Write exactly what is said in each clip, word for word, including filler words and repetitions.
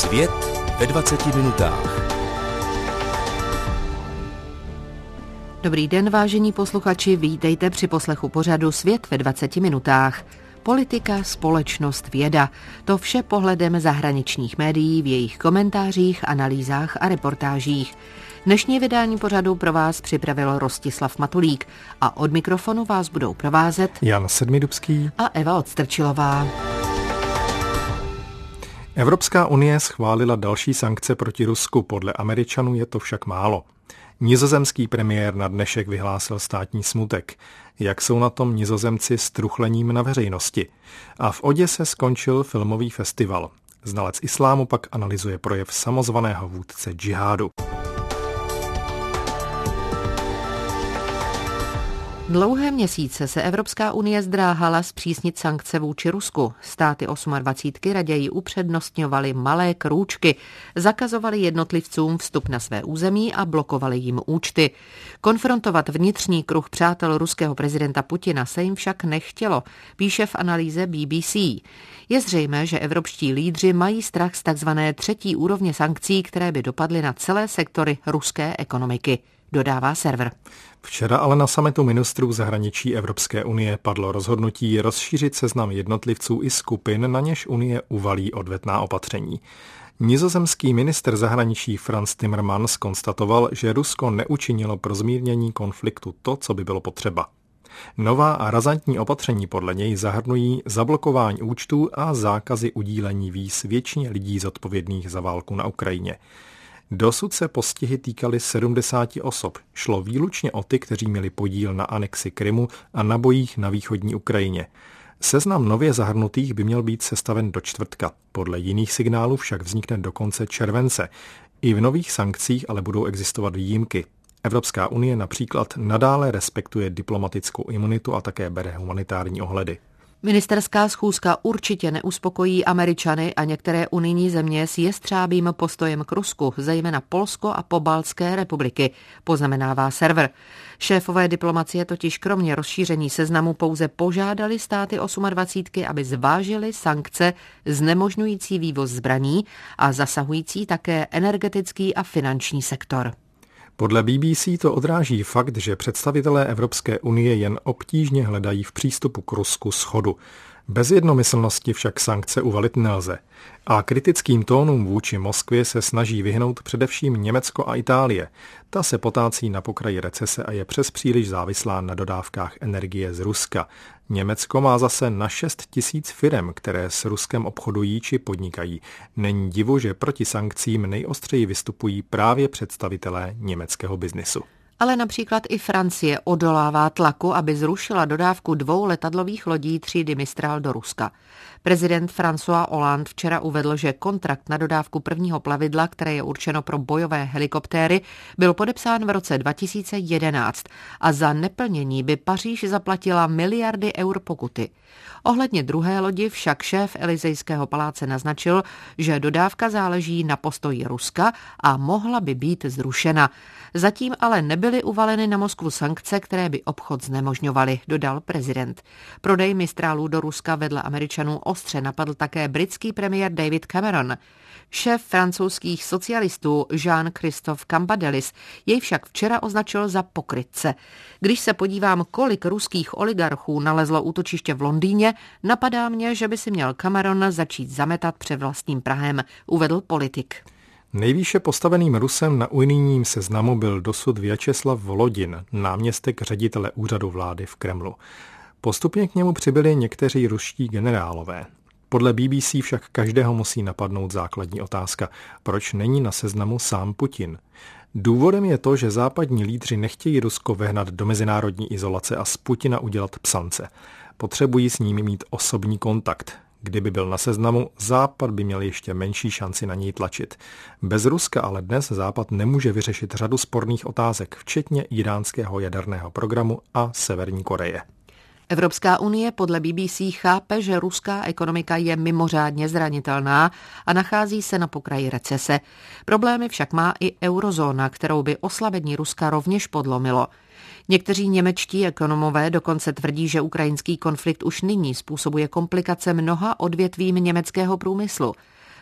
Svět ve dvaceti minutách. Dobrý den, vážení posluchači, vítejte při poslechu pořadu Svět ve dvaceti minutách. Politika, společnost, věda. To vše pohledem zahraničních médií v jejich komentářích, analýzách a reportážích. Dnešní vydání pořadu pro vás připravil Rostislav Matulík a od mikrofonu vás budou provázet Jan Sedmidubský a Eva Odstrčilová. Evropská unie schválila další sankce proti Rusku, podle Američanů je to však málo. Nizozemský premiér na dnešek vyhlásil státní smutek. Jak jsou na tom Nizozemci s truchlením na veřejnosti? A v Oděse skončil filmový festival. Znalec islámu pak analyzuje projev samozvaného vůdce džihádu. Dlouhé měsíce se Evropská unie zdráhala zpřísnit sankce vůči Rusku. Státy osmadvacítky raději upřednostňovaly malé krůčky, zakazovali jednotlivcům vstup na své území a blokovali jim účty. Konfrontovat vnitřní kruh přátel ruského prezidenta Putina se jim však nechtělo, píše v analýze B B C. Je zřejmé, že evropští lídři mají strach z takzvané třetí úrovně sankcí, které by dopadly na celé sektory ruské ekonomiky, dodává server. Včera ale na summitu ministrů zahraničí Evropské unie padlo rozhodnutí rozšířit seznam jednotlivců i skupin, na něž unie uvalí odvetná opatření. Nizozemský ministr zahraničí Frans Timmermans konstatoval, že Rusko neučinilo pro zmírnění konfliktu to, co by bylo potřeba. Nová a razantní opatření podle něj zahrnují zablokování účtů a zákazy udílení víz většině lidí zodpovědných za válku na Ukrajině. Dosud se postihy týkaly sedmdesáti osob. Šlo výlučně o ty, kteří měli podíl na anexi Krymu a na bojích na východní Ukrajině. Seznam nově zahrnutých by měl být sestaven do čtvrtka. Podle jiných signálů však vznikne do konce července. I v nových sankcích ale budou existovat výjimky. Evropská unie například nadále respektuje diplomatickou imunitu a také bere humanitární ohledy. Ministerská schůzka určitě neuspokojí Američany a některé unijní země s jestřábým postojem k Rusku, zejména Polsko a Pobaltské republiky, poznamenává server. Šéfové diplomacie totiž kromě rozšíření seznamu pouze požádali státy osmadvacítky, aby zvážili sankce znemožňující vývoz zbraní a zasahující také energetický a finanční sektor. Podle B B C to odráží fakt, že představitelé Evropské unie jen obtížně hledají v přístupu k Rusku shodu. Bez jednomyslnosti však sankce uvalit nelze. A kritickým tónům vůči Moskvě se snaží vyhnout především Německo a Itálie. Ta se potácí na pokraji recese a je přes příliš závislá na dodávkách energie z Ruska. Německo má zase na šest tisíc firem, které s Ruskem obchodují či podnikají. Není divu, že proti sankcím nejostřeji vystupují právě představitelé německého biznisu. Ale například i Francie odolává tlaku, aby zrušila dodávku dvou letadlových lodí třídy Mistral do Ruska. Prezident François Hollande včera uvedl, že kontrakt na dodávku prvního plavidla, které je určeno pro bojové helikoptéry, byl podepsán v roce dva tisíce jedenáct a za neplnění by Paříž zaplatila miliardy eur pokuty. Ohledně druhé lodi však šéf Elysejského paláce naznačil, že dodávka záleží na postoji Ruska a mohla by být zrušena. Zatím ale nebyly uvaleny na Moskvu sankce, které by obchod znemožňovaly, dodal prezident. Prodej Mistrálů do Ruska vedle Američanů ostře napadl také britský premiér David Cameron. Šéf francouzských socialistů Jean-Christophe Cambadélis jej však včera označil za pokrytce. Když se podívám, kolik ruských oligarchů nalezlo útočiště v Londýně, napadá mě, že by si měl Cameron začít zametat před vlastním prahem, uvedl politik. Nejvýše postaveným Rusem na unijním seznamu byl dosud Vjačeslav Volodin, náměstek ředitele úřadu vlády v Kremlu. Postupně k němu přibyli někteří ruští generálové. Podle B B C však každého musí napadnout základní otázka, proč není na seznamu sám Putin. Důvodem je to, že západní lídři nechtějí Rusko vehnat do mezinárodní izolace a z Putina udělat psance. Potřebují s ním mít osobní kontakt. Kdyby byl na seznamu, Západ by měl ještě menší šanci na něj tlačit. Bez Ruska ale dnes Západ nemůže vyřešit řadu sporných otázek, včetně iránského jaderného programu a Severní Koreje. Evropská unie podle B B C chápe, že ruská ekonomika je mimořádně zranitelná a nachází se na pokraji recese. Problémy však má i eurozóna, kterou by oslabení Ruska rovněž podlomilo. Někteří němečtí ekonomové dokonce tvrdí, že ukrajinský konflikt už nyní způsobuje komplikace mnoha odvětvím německého průmyslu.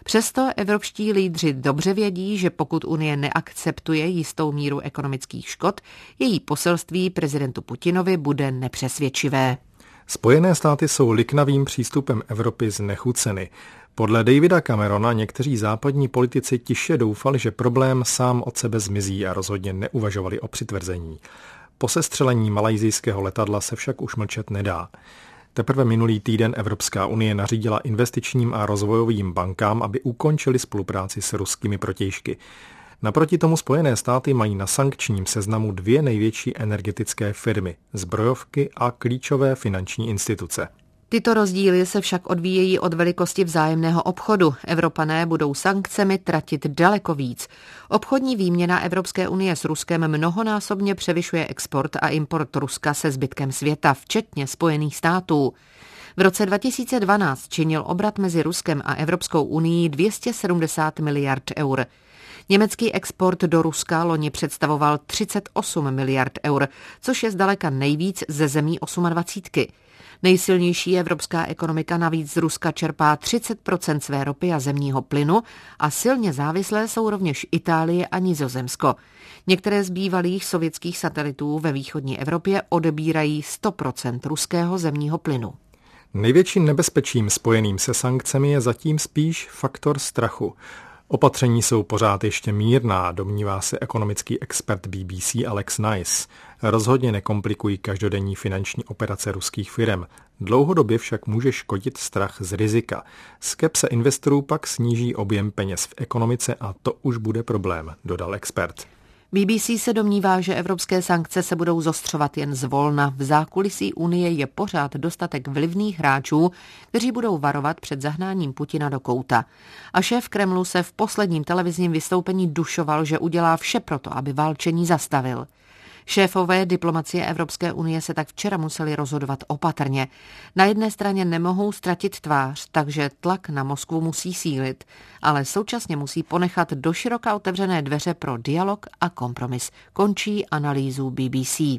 Přesto evropští lídři dobře vědí, že pokud Unie neakceptuje jistou míru ekonomických škod, její poselství prezidentu Putinovi bude nepřesvědčivé. Spojené státy jsou liknavým přístupem Evropy znechuceny. Podle Davida Camerona někteří západní politici tiše doufali, že problém sám od sebe zmizí a rozhodně neuvažovali o přitvrzení. Po sestřelení malajsijského letadla se však už mlčet nedá. Teprve minulý týden Evropská unie nařídila investičním a rozvojovým bankám, aby ukončili spolupráci s ruskými protějšky. Naproti tomu Spojené státy mají na sankčním seznamu dvě největší energetické firmy, zbrojovky a klíčové finanční instituce. Tyto rozdíly se však odvíjejí od velikosti vzájemného obchodu. Evropané budou sankcemi tratit daleko víc. Obchodní výměna Evropské unie s Ruskem mnohonásobně převyšuje export a import Ruska se zbytkem světa, včetně Spojených států. V roce dva tisíce dvanáct činil obrat mezi Ruskem a Evropskou unií dvě stě sedmdesát miliard eur. Německý export do Ruska loni představoval třicet osm miliard eur, což je zdaleka nejvíc ze zemí dvacítky osm. Nejsilnější evropská ekonomika navíc z Ruska čerpá třicet procent své ropy a zemního plynu a silně závislé jsou rovněž Itálie a Nizozemsko. Některé z bývalých sovětských satelitů ve východní Evropě odebírají sto procent ruského zemního plynu. Největším nebezpečím spojeným se sankcemi je zatím spíš faktor strachu. Opatření jsou pořád ještě mírná, domnívá se ekonomický expert B B C Alex Nice. Rozhodně nekomplikují každodenní finanční operace ruských firem. Dlouhodobě však může škodit strach z rizika. Skepse investorů pak sníží objem peněz v ekonomice a to už bude problém, dodal expert. B B C se domnívá, že evropské sankce se budou zostřovat jen zvolna. V zákulisí Unie je pořád dostatek vlivných hráčů, kteří budou varovat před zahnáním Putina do kouta. A šéf Kremlu se v posledním televizním vystoupení dušoval, že udělá vše proto, aby válčení zastavil. Šéfové diplomacie Evropské unie se tak včera museli rozhodovat opatrně. Na jedné straně nemohou ztratit tvář, takže tlak na Moskvu musí sílit, ale současně musí ponechat doširoka otevřené dveře pro dialog a kompromis. Končí analýzu B B C.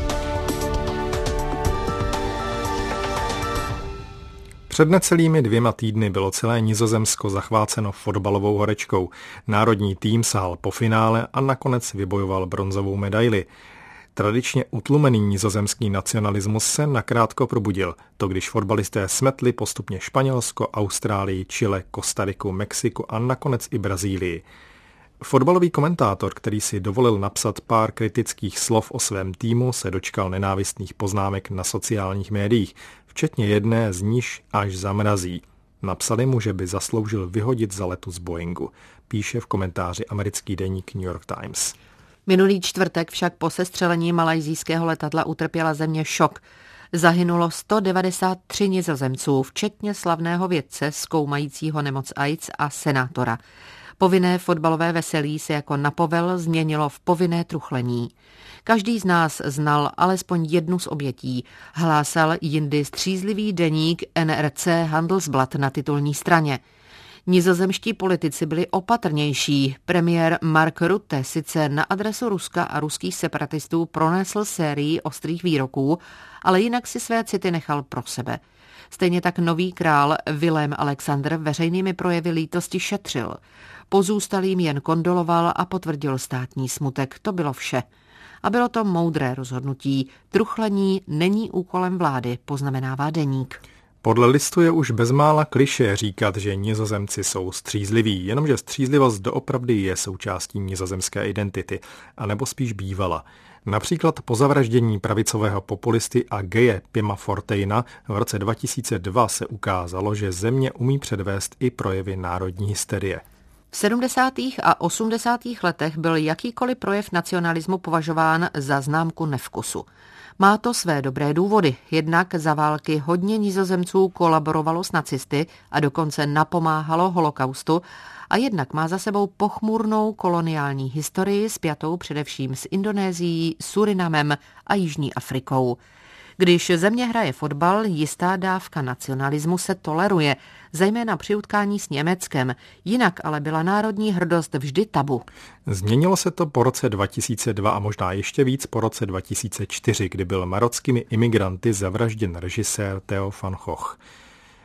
Před necelými dvěma týdny bylo celé Nizozemsko zachváceno fotbalovou horečkou. Národní tým sahal po finále a nakonec vybojoval bronzovou medaili. Tradičně utlumený nizozemský nacionalismus se nakrátko probudil. To když fotbalisté smetli postupně Španělsko, Austrálii, Chile, Kostariku, Mexiko a nakonec i Brazílii. Fotbalový komentátor, který si dovolil napsat pár kritických slov o svém týmu, se dočkal nenávistných poznámek na sociálních médiích, včetně jedné z níž až zamrazí. Napsali mu, že by zasloužil vyhodit za letu z Boeingu, píše v komentáři americký deník New York Times. Minulý čtvrtek však po sestřelení malajsijského letadla utrpěla země šok. Zahynulo sto devadesát tři Nizozemců, včetně slavného vědce zkoumajícího nemoc AIDS a senátora. Povinné fotbalové veselí se jako na povel změnilo v povinné truchlení. Každý z nás znal alespoň jednu z obětí, hlásal jindy střízlivý deník N R C Handelsblad na titulní straně. Nizozemští politici byli opatrnější. Premiér Mark Rutte sice na adresu Ruska a ruských separatistů pronesl sérii ostrých výroků, ale jinak si své city nechal pro sebe. Stejně tak nový král Vilém Alexandr veřejnými projevy lítosti šetřil. Pozůstalým jen kondoloval a potvrdil státní smutek. To bylo vše. A bylo to moudré rozhodnutí. Truchlení není úkolem vlády, poznamenává deník. Podle listu je už bezmála klišé říkat, že Nizozemci jsou střízliví, jenomže střízlivost doopravdy je součástí nizozemské identity, anebo spíš bývala. Například po zavraždění pravicového populisty a geje Pima Forteyna v roce dva tisíce dva se ukázalo, že země umí předvést i projevy národní hysterie. V sedmdesátých a osmdesátých letech byl jakýkoliv projev nacionalismu považován za známku nevkusu. Má to své dobré důvody. Jednak za války hodně Nizozemců kolaborovalo s nacisty a dokonce napomáhalo holokaustu, a jednak má za sebou pochmurnou koloniální historii spjatou především s Indonésií, Surinamem a Jižní Afrikou. Když země hraje fotbal, jistá dávka nacionalismu se toleruje, zejména při utkání s Německem, jinak ale byla národní hrdost vždy tabu. Změnilo se to po roce dva tisíce dva a možná ještě víc po roce dva tisíce čtyři, kdy byl marockými imigranty zavražděn režisér Theo van Gogh.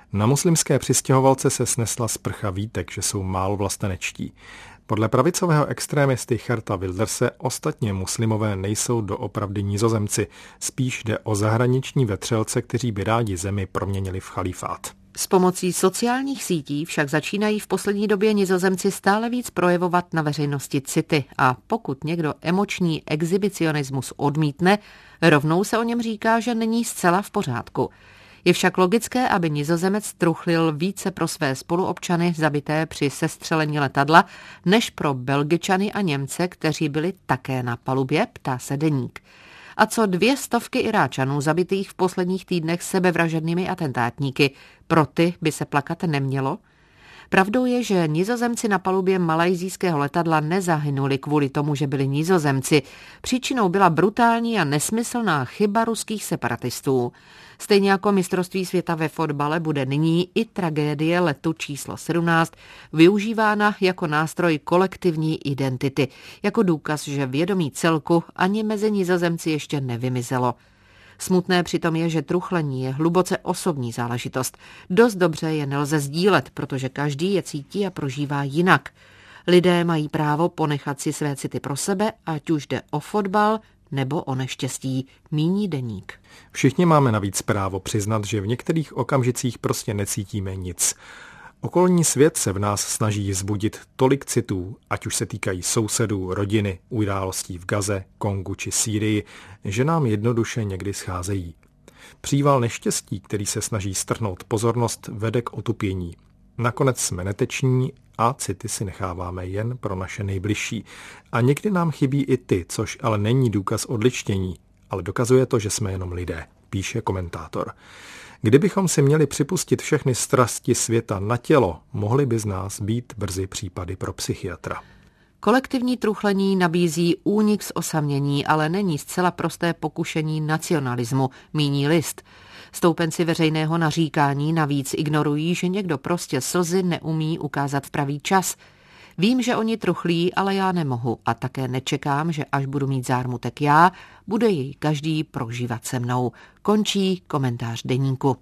Na muslimské přistěhovalce se snesla sprcha výtek, že jsou málo vlastenečtí. Podle pravicového extrémisty Geerta Wilderse ostatně muslimové nejsou doopravdy Nizozemci, spíš jde o zahraniční vetřelce, kteří by rádi zemi proměnili v chalífát. S pomocí sociálních sítí však začínají v poslední době Nizozemci stále víc projevovat na veřejnosti city a pokud někdo emoční exhibicionismus odmítne, rovnou se o něm říká, že není zcela v pořádku. Je však logické, aby Nizozemec truchlil více pro své spoluobčany zabité při sestřelení letadla, než pro Belgičany a Němce, kteří byli také na palubě, ptá se Deník. A co dvě stovky Iráčanů zabitých v posledních týdnech sebevražednými atentátníky, pro ty by se plakat nemělo? Pravdou je, že Nizozemci na palubě malajsijského letadla nezahynuli kvůli tomu, že byli Nizozemci. Příčinou byla brutální a nesmyslná chyba ruských separatistů. Stejně jako mistrovství světa ve fotbale bude nyní i tragédie letu číslo sedmnáct využívána jako nástroj kolektivní identity, jako důkaz, že vědomí celku ani mezi Nizozemci ještě nevymizelo. Smutné přitom je, že truchlení je hluboce osobní záležitost. Dost dobře je nelze sdílet, protože každý je cítí a prožívá jinak. Lidé mají právo ponechat si své city pro sebe, ať už jde o fotbal nebo o neštěstí, míní Deník. Všichni máme navíc právo přiznat, že v některých okamžicích prostě necítíme nic. Okolní svět se v nás snaží vzbudit tolik citů, ať už se týkají sousedů, rodiny, událostí v Gaze, Kongu či Sýrii, že nám jednoduše někdy scházejí. Příval neštěstí, který se snaží strhnout pozornost, vede k otupění. Nakonec jsme neteční a city si necháváme jen pro naše nejbližší. A někdy nám chybí i ty, což ale není důkaz odličtění, ale dokazuje to, že jsme jenom lidé, píše komentátor. Kdybychom si měli připustit všechny strasti světa na tělo, mohly by z nás být brzy případy pro psychiatra. Kolektivní truchlení nabízí únik z osamění, ale není zcela prosté pokušení nacionalismu, míní List. Stoupenci veřejného naříkání navíc ignorují, že někdo prostě slzy neumí ukázat v pravý čas. Vím, že oni truchlí, ale já nemohu a také nečekám, že až budu mít zármutek já, bude jej každý prožívat se mnou. Končí komentář Deníku.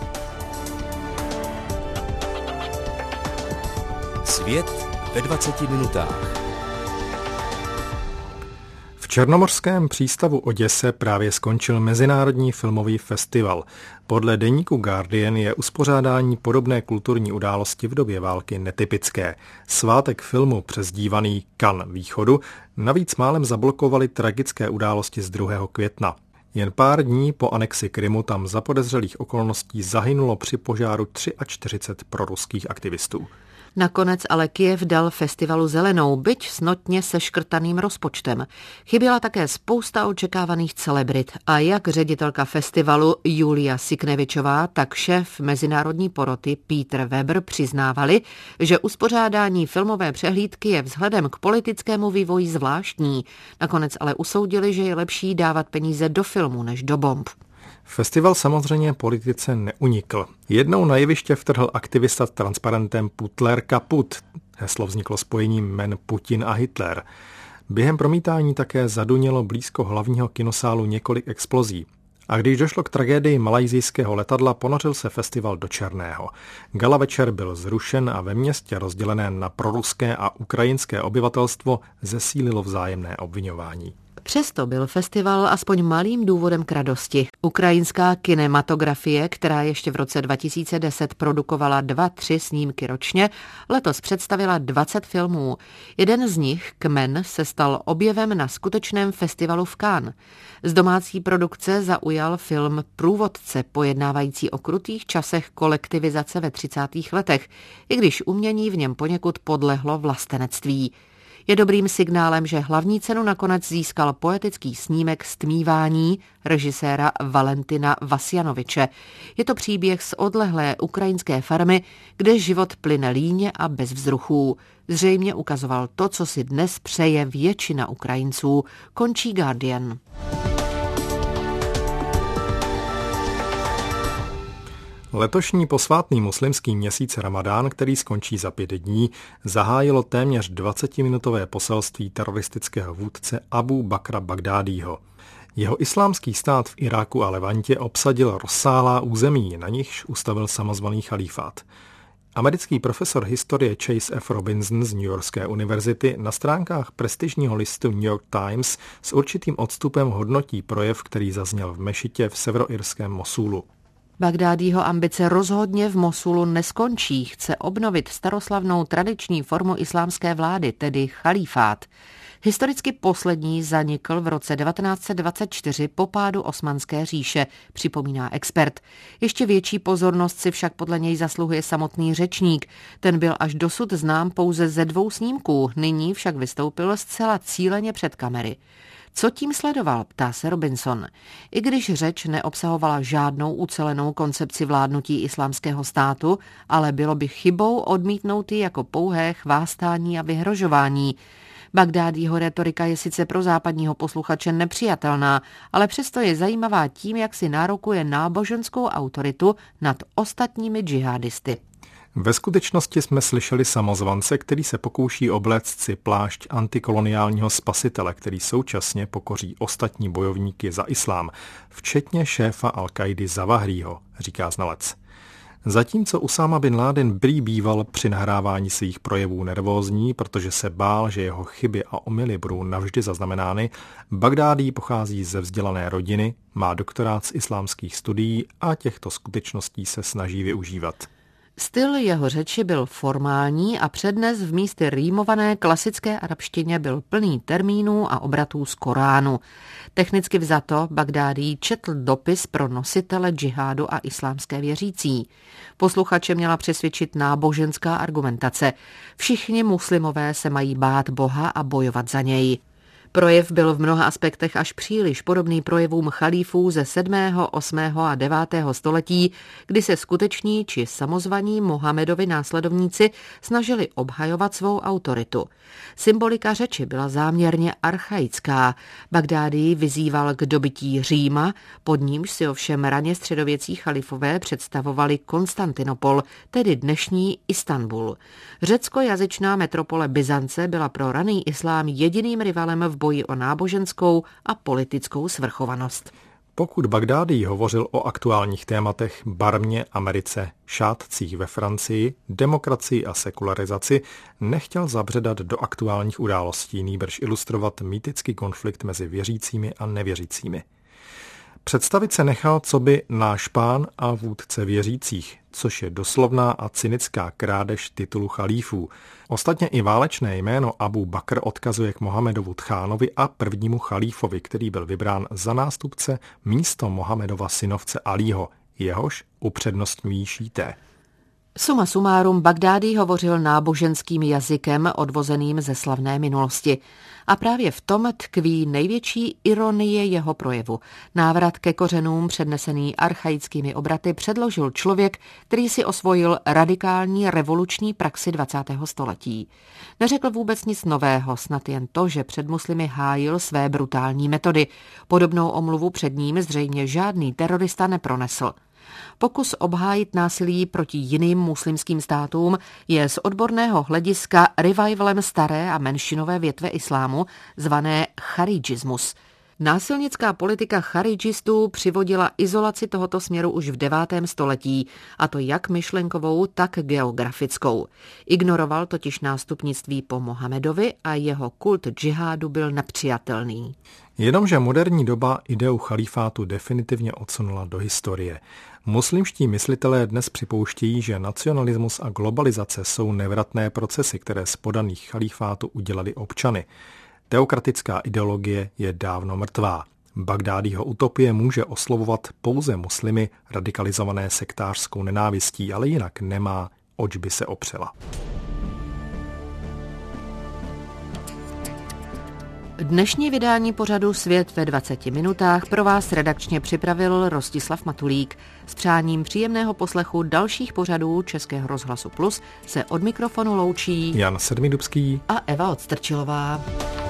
Svět ve dvaceti minutách. V černomorském přístavu Oděse právě skončil Mezinárodní filmový festival. Podle deníku Guardian je uspořádání podobné kulturní události v době války netypické. Svátek filmu přezdívaný Cannes východu navíc málem zablokovaly tragické události z druhého května. Jen pár dní po anexi Krymu tam za podezřelých okolností zahynulo při požáru čtyřicet tři proruských aktivistů. Nakonec ale Kyjev dal festivalu zelenou, byť s notně seškrtaným rozpočtem. Chyběla také spousta očekávaných celebrit a jak ředitelka festivalu Julia Siknevičová, tak šéf mezinárodní poroty Peter Weber přiznávali, že uspořádání filmové přehlídky je vzhledem k politickému vývoji zvláštní. Nakonec ale usoudili, že je lepší dávat peníze do filmu než do bomb. Festival samozřejmě politice neunikl. Jednou na jeviště vtrhl aktivista s transparentem Putler kaput. Heslo vzniklo spojením jmen Putin a Hitler. Během promítání také zadunělo blízko hlavního kinosálu několik explozí. A když došlo k tragédii malajsijského letadla, ponořil se festival do černého. Gala večer byl zrušen a ve městě rozdělené na proruské a ukrajinské obyvatelstvo zesílilo vzájemné obviňování. Přesto byl festival aspoň malým důvodem k radosti. Ukrajinská kinematografie, která ještě v roce dva tisíce deset produkovala dva, tři snímky ročně, letos představila dvacet filmů. Jeden z nich, Kmen, se stal objevem na skutečném festivalu v Cannes. Z domácí produkce zaujal film Průvodce, pojednávající o krutých časech kolektivizace ve třicátých letech, i když umění v něm poněkud podlehlo vlastenectví. Je dobrým signálem, že hlavní cenu nakonec získal poetický snímek Stmívání režiséra Valentina Vasjanoviče. Je to příběh z odlehlé ukrajinské farmy, kde život plyne líně a bez vzruchů. Zřejmě ukazoval to, co si dnes přeje většina Ukrajinců. Končí Guardian. Letošní posvátný muslimský měsíc Ramadán, který skončí za pět dní, zahájilo téměř dvacetiminutové poselství teroristického vůdce Abu Bakra Bagdádího. Jeho islámský stát v Iráku a Levantě obsadil rozsáhlá území, na nichž ustavil samozvaný chalífát. Americký profesor historie Chase F. Robinson z Newyorské univerzity na stránkách prestižního listu New York Times s určitým odstupem hodnotí projev, který zazněl v mešitě v severoirském Mosulu. Bagdádího ambice rozhodně v Mosulu neskončí, chce obnovit staroslavnou tradiční formu islámské vlády, tedy chalífát. Historicky poslední zanikl v roce devatenáct set dvacet čtyři po pádu Osmanské říše, připomíná expert. Ještě větší pozornost si však podle něj zasluhuje samotný řečník. Ten byl až dosud znám pouze ze dvou snímků, nyní však vystoupil zcela cíleně před kamery. Co tím sledoval, ptá se Robinson. I když řeč neobsahovala žádnou ucelenou koncepci vládnutí islámského státu, ale bylo by chybou odmítnout ji jako pouhé chvástání a vyhrožování. Bagdádího retorika je sice pro západního posluchače nepřijatelná, ale přesto je zajímavá tím, jak si nárokuje náboženskou autoritu nad ostatními džihadisty. Ve skutečnosti jsme slyšeli samozvance, který se pokouší obléct si plášť antikoloniálního spasitele, který současně pokoří ostatní bojovníky za islám, včetně šéfa Al-Kaidy Zawahriho, říká znalec. Zatímco Usáma bin Laden prý býval při nahrávání svých projevů nervózní, protože se bál, že jeho chyby a omyly budou navždy zaznamenány, Bagdádí pochází ze vzdělané rodiny, má doktorát z islámských studií a těchto skutečností se snaží využívat. Styl jeho řeči byl formální a přednes v místě rýmované klasické arabštině byl plný termínů a obratů z Koránu. Technicky vzato Bagdádí četl dopis pro nositele džihádu a islámské věřící. Posluchače měla přesvědčit náboženská argumentace. Všichni muslimové se mají bát Boha a bojovat za něj. Projev byl v mnoha aspektech až příliš podobný projevům chalífů ze sedmého, osmého a devátého století, kdy se skuteční či samozvaní Mohamedovi následovníci snažili obhajovat svou autoritu. Symbolika řeči byla záměrně archaická. Bagdádí vyzýval k dobytí Říma, pod nímž si ovšem raně středověcí chalifové představovali Konstantinopol, tedy dnešní Istanbul. Řeckojazyčná metropole Byzance byla pro raný islám jediným rivalem v boji o náboženskou a politickou svrchovanost. Pokud Bagdádí hovořil o aktuálních tématech Barmě, Americe, šátcích ve Francii, demokracii a sekularizaci, nechtěl zabředat do aktuálních událostí, nýbrž ilustrovat mýtický konflikt mezi věřícími a nevěřícími. Představit se nechal coby náš pán a vůdce věřících, což je doslovná a cynická krádež titulu chalífů. Ostatně i válečné jméno Abu Bakr odkazuje k Mohamedovu tchánovi a prvnímu chalífovi, který byl vybrán za nástupce místo Mohamedova synovce Alího, jehož upřednostňují šíité. Suma sumárum, Bagdádí hovořil náboženským jazykem odvozeným ze slavné minulosti. A právě v tom tkví největší ironie jeho projevu. Návrat ke kořenům přednesený archaickými obraty předložil člověk, který si osvojil radikální revoluční praxi dvacátého století. Neřekl vůbec nic nového, snad jen to, že před muslimy hájil své brutální metody. Podobnou omluvu před ním zřejmě žádný terorista nepronesl. Pokus obhájit násilí proti jiným muslimským státům je z odborného hlediska revivalem staré a menšinové větve islámu, zvané charidžismus. Násilnická politika charidžistů přivodila izolaci tohoto směru už v devátém století, a to jak myšlenkovou, tak geografickou. Ignoroval totiž nástupnictví po Mohamedovi a jeho kult džihádu byl nepřijatelný. Jenomže moderní doba ideu chalífátu definitivně odsunula do historie. Muslimští myslitelé dnes připouštějí, že nacionalismus a globalizace jsou nevratné procesy, které z podaných chalífátu udělali občany. Teokratická ideologie je dávno mrtvá. Bagdádího utopie může oslovovat pouze muslimy radikalizované sektářskou nenávistí, ale jinak nemá, oč by se opřela. Dnešní vydání pořadu Svět ve dvaceti minutách pro vás redakčně připravil Rostislav Matulík. S přáním příjemného poslechu dalších pořadů Českého rozhlasu Plus se od mikrofonu loučí Jan Sedmidubský a Eva Odstrčilová.